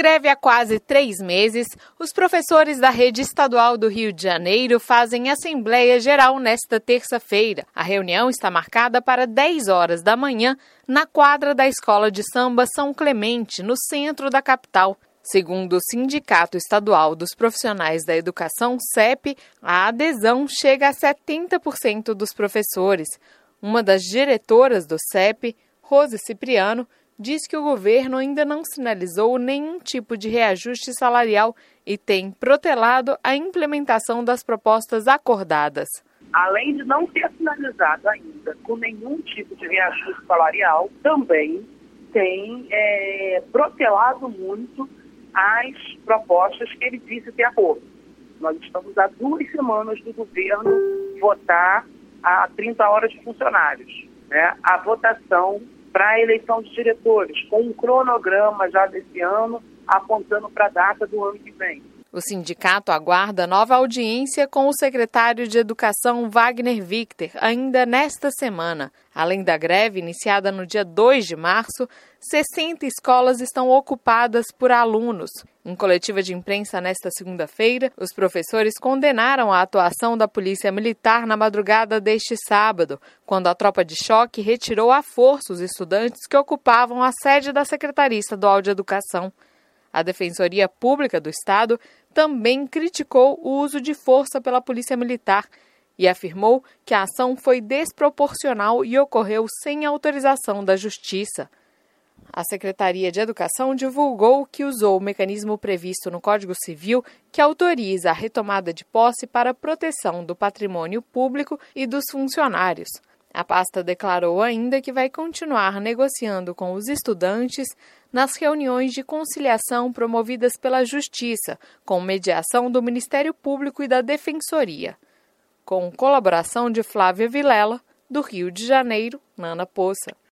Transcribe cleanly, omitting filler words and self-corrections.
greve há quase 3 meses, os professores da Rede Estadual do Rio de Janeiro fazem Assembleia Geral nesta terça-feira. A reunião está marcada para 10 horas da manhã na quadra da Escola de Samba São Clemente, no centro da capital. Segundo o Sindicato Estadual dos Profissionais da Educação, CEP, a adesão chega a 70% dos professores. Uma das diretoras do CEP, Rose Cipriano, diz que o governo ainda não sinalizou nenhum tipo de reajuste salarial e tem protelado a implementação das propostas acordadas. Além de não ter sinalizado ainda com nenhum tipo de reajuste salarial, também tem protelado muito as propostas que ele disse ter acordo. Nós estamos há 2 semanas do governo votar a 30 horas de funcionários, né? A votação para a eleição de diretores, com um cronograma já desse ano, apontando para a data do ano que vem. O sindicato aguarda nova audiência com o secretário de Educação, Wagner Victor, ainda nesta semana. Além da greve iniciada no dia 2 de março, 60 escolas estão ocupadas por alunos. Em coletiva de imprensa nesta segunda-feira, os professores condenaram a atuação da Polícia Militar na madrugada deste sábado, quando a tropa de choque retirou à força os estudantes que ocupavam a sede da Secretaria Estadual de Educação. A Defensoria Pública do Estado também criticou o uso de força pela Polícia Militar e afirmou que a ação foi desproporcional e ocorreu sem autorização da Justiça. A Secretaria de Educação divulgou que usou o mecanismo previsto no Código Civil que autoriza a retomada de posse para proteção do patrimônio público e dos funcionários. A pasta declarou ainda que vai continuar negociando com os estudantes nas reuniões de conciliação promovidas pela Justiça, com mediação do Ministério Público e da Defensoria. Com colaboração de Flávia Vilela, do Rio de Janeiro, Nana Poça.